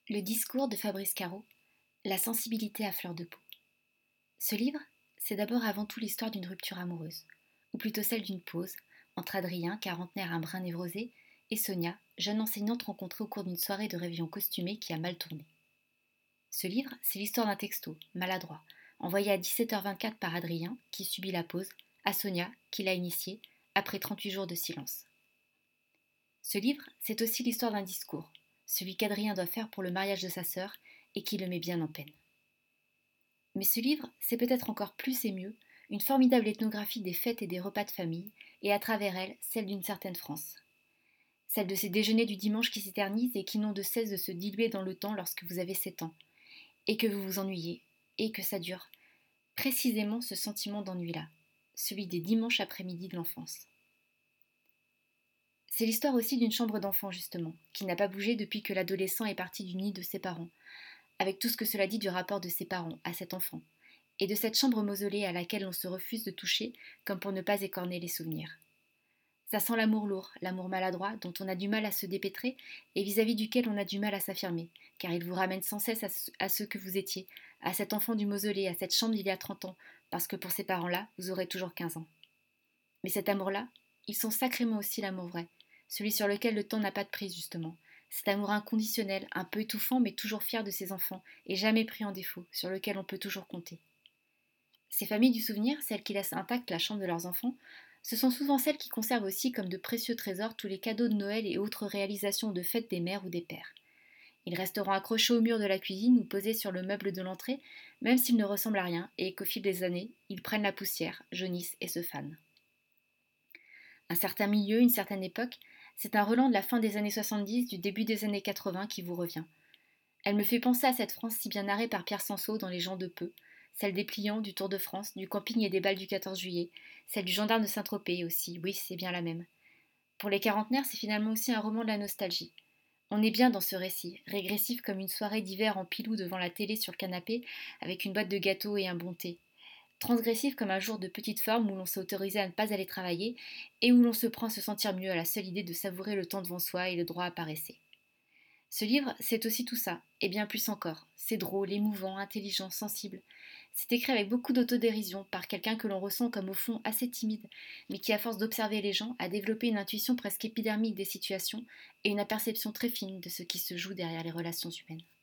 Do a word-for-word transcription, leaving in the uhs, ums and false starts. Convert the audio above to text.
Le discours de Fabrice Caro, La sensibilité à fleur de peau. Ce livre, c'est d'abord avant tout l'histoire d'une rupture amoureuse, ou plutôt celle d'une pause, entre Adrien, quarantenaire un brin névrosé, et Sonia, jeune enseignante rencontrée au cours d'une soirée de réveillon costumée qui a mal tourné. Ce livre, c'est l'histoire d'un texto, maladroit, envoyé à dix-sept heures vingt-quatre par Adrien, qui subit la pause, à Sonia, qui l'a initié, après trente-huit jours de silence. Ce livre, c'est aussi l'histoire d'un discours, celui qu'Adrien doit faire pour le mariage de sa sœur et qui le met bien en peine. Mais ce livre, c'est peut-être encore plus et mieux une formidable ethnographie des fêtes et des repas de famille, et à travers elle, celle d'une certaine France. Celle de ces déjeuners du dimanche qui s'éternisent et qui n'ont de cesse de se diluer dans le temps lorsque vous avez sept ans, et que vous vous ennuyez, et que ça dure. Précisément ce sentiment d'ennui-là, celui des dimanches après-midi de l'enfance. C'est l'histoire aussi d'une chambre d'enfant, justement, qui n'a pas bougé depuis que l'adolescent est parti du nid de ses parents, avec tout ce que cela dit du rapport de ses parents à cet enfant, et de cette chambre mausolée à laquelle on se refuse de toucher comme pour ne pas écorner les souvenirs. Ça sent l'amour lourd, l'amour maladroit, dont on a du mal à se dépêtrer et vis-à-vis duquel on a du mal à s'affirmer, car il vous ramène sans cesse à ce, à ce que vous étiez, à cet enfant du mausolée, à cette chambre d'il y a trente ans, parce que pour ces parents-là, vous aurez toujours quinze ans. Mais cet amour-là, ils sont sacrément aussi l'amour vrai, celui sur lequel le temps n'a pas de prise justement, cet amour inconditionnel, un peu étouffant mais toujours fier de ses enfants et jamais pris en défaut, sur lequel on peut toujours compter. Ces familles du souvenir, celles qui laissent intacte la chambre de leurs enfants, ce sont souvent celles qui conservent aussi comme de précieux trésors tous les cadeaux de Noël et autres réalisations de fêtes des mères ou des pères. Ils resteront accrochés au mur de la cuisine ou posés sur le meuble de l'entrée, même s'ils ne ressemblent à rien et qu'au fil des années, ils prennent la poussière, jaunissent et se fanent. Un certain milieu, une certaine époque, c'est un Roland de la fin des années soixante-dix, du début des années quatre-vingts qui vous revient. Elle me fait penser à cette France si bien narrée par Pierre Sanso dans Les gens de peu, celle des pliants, du Tour de France, du camping et des balles du quatorze juillet, celle du gendarme de Saint-Tropez aussi, oui, c'est bien la même. Pour les quarantenaires, c'est finalement aussi un roman de la nostalgie. On est bien dans ce récit, régressif comme une soirée d'hiver en pilou devant la télé sur le canapé, avec une boîte de gâteaux et un bon thé. Transgressif comme un jour de petite forme où l'on s'est autorisé à ne pas aller travailler et où l'on se prend à se sentir mieux à la seule idée de savourer le temps devant soi et le droit à paresser. Ce livre, c'est aussi tout ça, et bien plus encore. C'est drôle, émouvant, intelligent, sensible. C'est écrit avec beaucoup d'autodérision par quelqu'un que l'on ressent comme au fond assez timide, mais qui à force d'observer les gens a développé une intuition presque épidermique des situations et une aperception très fine de ce qui se joue derrière les relations humaines.